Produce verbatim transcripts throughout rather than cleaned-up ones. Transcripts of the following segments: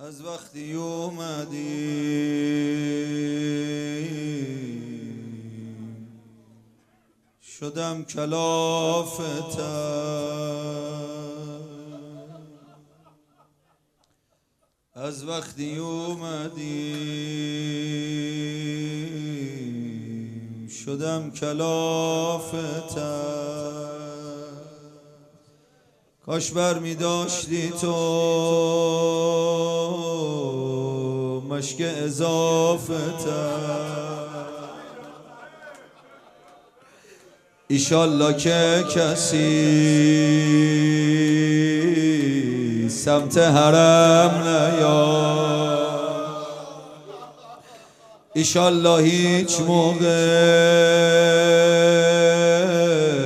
از وقتی اومدی شدم کلافتم، از وقتی اومدی شدم کلافتم. کاش بر می داشتی تو مشک اضافتم، ایشالله که کسی سمت حرم نیاد، ایشالله هیچ موقع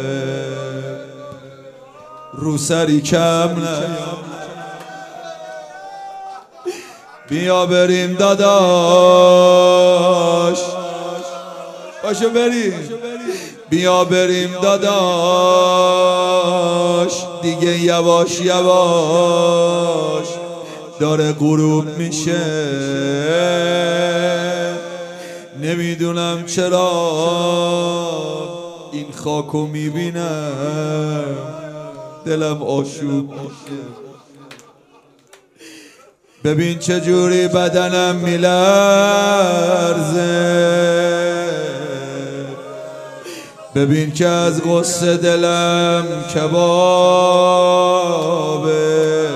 رو سری کم نیاد. بیا بریم داداش، باشو بریم، بیا بریم داداش، دیگه یواش یواش داره غروب میشه. نمیدونم چرا این خاکو میبینم دلم آشوب میشه. ببین چجوری بدنم میلرزه، ببین که از غصه دلم کبابه.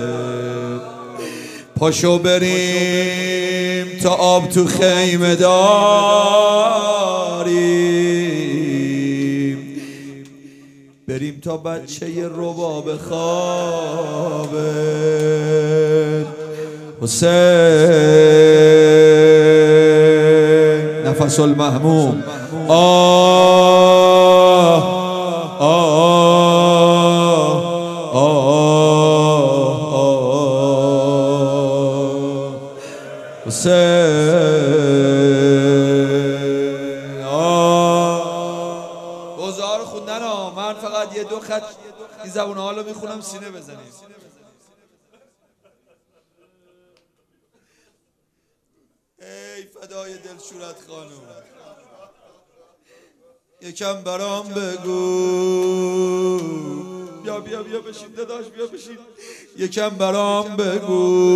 پاشو بریم تا آب تو خیمه داریم، بریم تا بچه ی رباب خوابه. حسین نفس المحموم، آه آه آه حسین آه. گزار خوندن ها، من فقط یه دو خط این زبون حالو میخونم سینه بزنیم. ای فدای دلشورت خانم، یکم برام بگو. بیا بیا بیا بشین داداش، بیا بشین. یکم برام بگو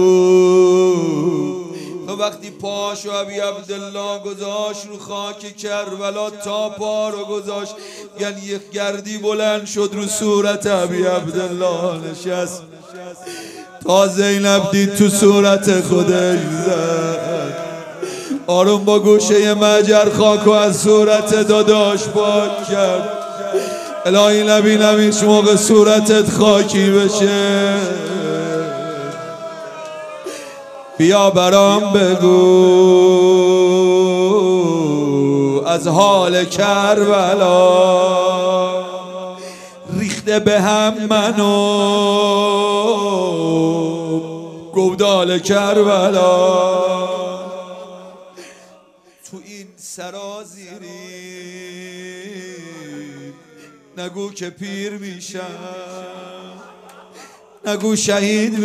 تو وقتی پاشو ابی عبدالله گذاشت رو خاک کربلا تا پا رو گذاشت، یعنی یک گردی بلند شد رو صورت ابی عبدالله نشست، تا زینب دید تو صورت خودش زد. آروم با گوشه مجر خاکو از صورت داداش پاک کرد. الهی نبینم هیچ موقع صورتت خاکی بشه. بیا برام بگو از حال کربلا، ریخته به هم منو گودال کربلا. تو این سرازیری نگو که پیر میشم، نگو شهید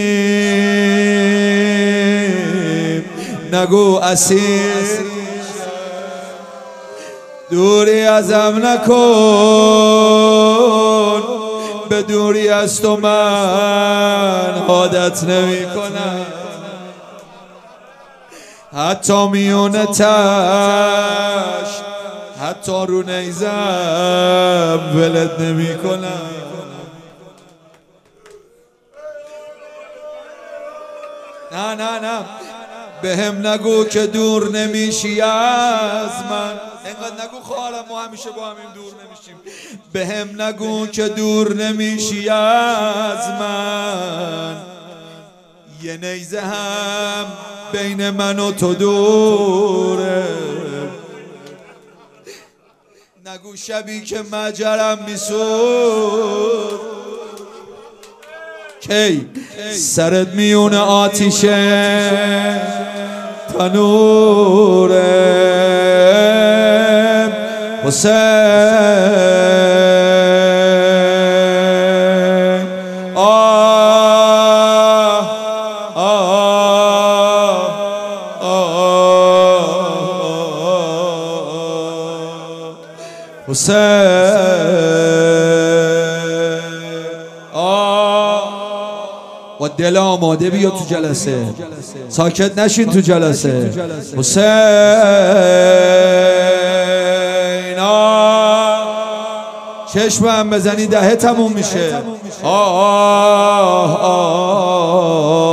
میشیم، نگو اسیر. دوری ازم نکن، به دوری از تو من عادت نمی کنم، حتی میونه تشت، حتی رو نیزم ولت نمی کنم. نه نه نه به هم نگو که دور نمیشی از من، اینقدر نگو خواهرم ما همیشه با همین دور نمیشیم. به هم نگو که دور نمیشی از من، یه نیزه هم بین من و تو دوره. نگو شبی که مجرم میسود کی سرت میونه آتیشه تنوره. حسین آه آه حسین آه با دل آماده بیا تو جلسه، ساکت نشین تو جلسه. حسین آه چشم هم بزنی دهه تموم میشه. آه آه آه